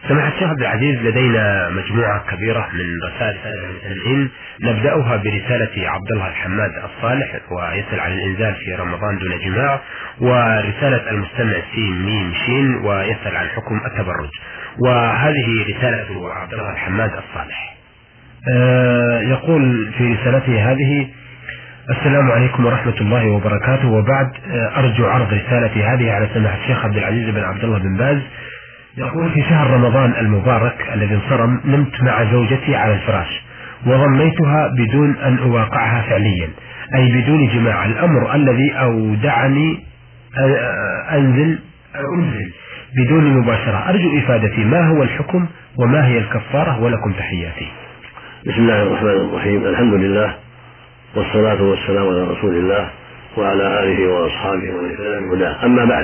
سماحة الشيخ عبد العزيز، لدينا مجموعة كبيرة من رسائل المستمعين، نبدأها برسالة عبد الله الحماد الصالح ويسأل عن الإنزال في رمضان دون جماع، ورسالة المستمع سين ميم شين ويسأل عن حكم التبرج. وهذه رسالة عبد الله الحماد الصالح. يقول في رسالته هذه: السلام عليكم ورحمة الله وبركاته، وبعد أرجو عرض رسالتي هذه على سماحة الشيخ عبد العزيز بن عبد الله بن باز. يقول: في شهر رمضان المبارك الذي انصرم نمت مع زوجتي على الفراش وضميتها بدون أن أواقعها فعليا، أي بدون جماع، الأمر الذي أودعني أنزل بدون مباشرة. أرجو إفادتي ما هو الحكم وما هي الكفارة، ولكم تحياتي. بسم الله الرحمن الرحيم. الحمد لله والصلاة والسلام على رسول الله وعلى آله وأصحابه ومن اهتدى بهداه. أما بعد،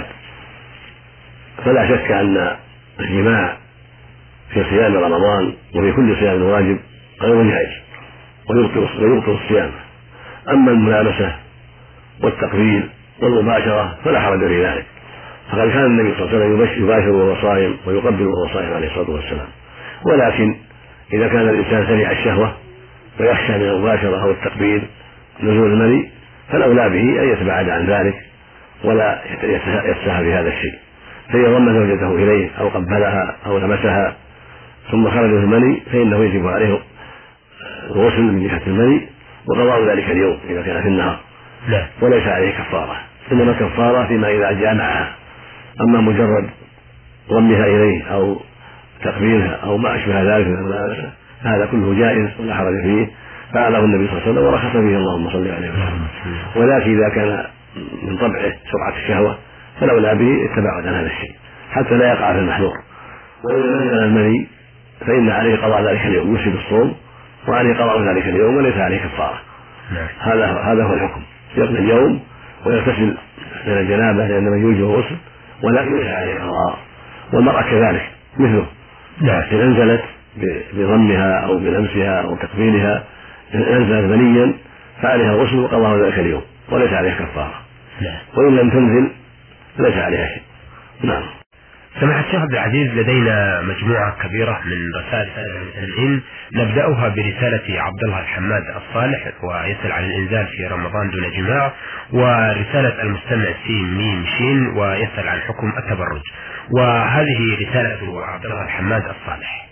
فلا شك أن الجماع في صيام رمضان وفي كل صيام واجب غير جائز ويبطل الصيام. أما الملامسة والتقبيل والمباشرة فلا حرج في ذلك، فقد كان النبي صلى الله عليه وسلم يباشر وهو صائم ويقبل وهو صائم عليه الصلاة والسلام. ولكن إذا كان الإنسان سريع الشهوة ويخشى من المباشرة أو التقبيل نزول المني، فالأولى به أن يتباعد عن ذلك ولا يتساهل بهذا الشيء، فإذا ضم زوجته إليه أو قبلها أو لمسها ثم خرج المني فإنه يجب عليه الغسل من جهة المني وقضاء ذلك اليوم إذا كان في النهار، وليس عليه كفارة، إنما كفارة فيما إذا جامعها. أما مجرد ضمها إليه أو تقبيلها أو ما أشبه ذلك من الملامسة هذا كله جائز ولا حرج فيه، فعله النبي صلى الله عليه وسلم ورخص فيه، اللهم صل عليه وسلم. ولكن إذا كان من طبعه سرعة الشهوة فالأولى به التباعد عن هذا الشيء حتى لا يقع في المحذور. وإذا نزل المني فإن عليه قضاء ذلك اليوم، يفسد الصوم وعليه قضاء ذلك اليوم وليس عليه كفارة. هذا هو الحكم، يقضي اليوم ويغتسل من الجنابة لأن من يوجب غسل ولكن ليس عليه قضاء. والمرأة كذلك مثله، إذا انزلت بضمها أو بلمسها أو تقبيلها انزلت منيا فعليها غسل وقضاء ذلك اليوم وليس عليه كفارة، وإن لم تنزل ليس عليها شيء. نعم. سماحة الشيخ عبد العزيز، لدينا مجموعة كبيرة من رسائل المستمعين، نبدأها برسالة عبد الله الحماد الصالح ويسأل عن الإنزال في رمضان دون جماع، ورسالة المستمع سين ميم شين ويسأل عن حكم التبرج. وهذه رسالة عبد الله الحماد الصالح.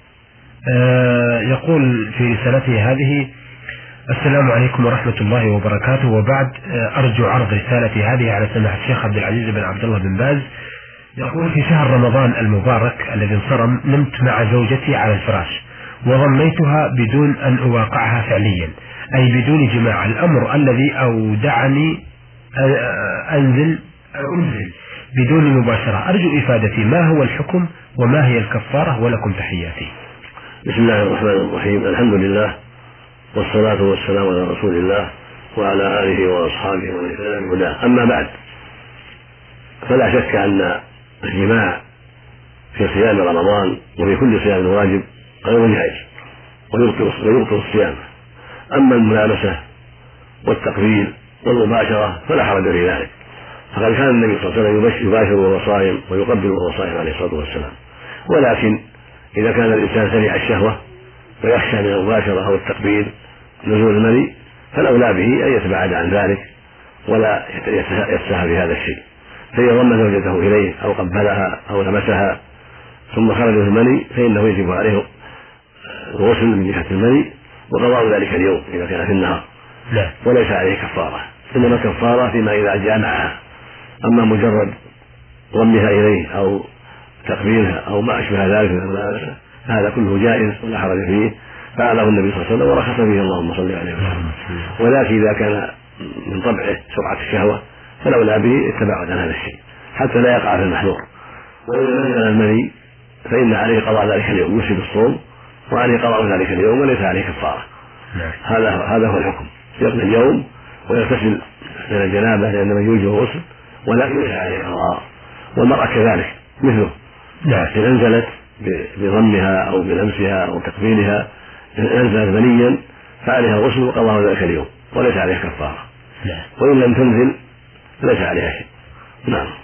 يقول في رسالته هذه: السلام عليكم ورحمة الله وبركاته، وبعد أرجو عرض رسالتي هذه على سماحة الشيخ عبد العزيز بن عبد الله بن باز. يقول: في شهر رمضان المبارك الذي انصرم نمت مع زوجتي على الفراش وضميتها بدون أن أواقعها فعليا، أي بدون جماع، الأمر الذي أودعني أنزل بدون مباشرة. أرجو إفادتي ما هو الحكم وما هي الكفارة، ولكم تحياتي. بسم الله الرحمن الرحيم. الحمد لله والصلاة والسلام على رسول الله وعلى آله وأصحابه ومن اهتدى بهداه. أما بعد، فلا شك أن الجماع في صيام رمضان وفي كل صيام واجب غير جائز ويبطل الصيام. أما الملامسة والتقبيل والمباشرة فلا حرج في ذلك، فقد كان النبي صلى الله عليه وسلم يباشر وهو صائم ويقبل وهو صائم عليه الصلاة والسلام. ولكن إذا كان الإنسان سريع الشهوة ويخشى من المباشرة أو التقبيل نزول المني فالأولى به أن يتباعد عن ذلك ولا يتساهل بهذا الشيء، فإذا ضم زوجته إليه أو قبلها أو لمسها ثم خرج المني فإنه يجب عليه الغسل من جهة المني وقضاء ذلك اليوم إذا كان في النهار، وليس عليه كفارة، إنما كفارة فيما إذا جامعها. أما مجرد ضمها إليه أو تقبيلها أو ما أشبه ذلك من الملامسة هذا كله جائز ولا حرج فيه، فعله النبي صلى الله عليه وسلم ورخص فيه، اللهم صل عليه وسلم. ولكن إذا كان من طبعه سرعة الشهوة فالأولى به التباعد عن هذا الشيء حتى لا يقع في المحذور. وإذا نزل المني فإن عليه قضاء ذلك اليوم، يفسد الصوم وعليه قضاء ذلك اليوم وليس عليه كفارة. هذا هو الحكم، يقضي اليوم ويغتسل من الجنابة لأن من يوجب غسل ولكن ليس عليه قضاء. والمرأة كذلك مثله، إذا انزلت بضمها أو بلمسها أو تقبيلها انزلت منيا فعليها غسل وقضاء ذلك اليوم وليس عليه كفارة، وإن لم تنزل ليس عليها شيء. نعم.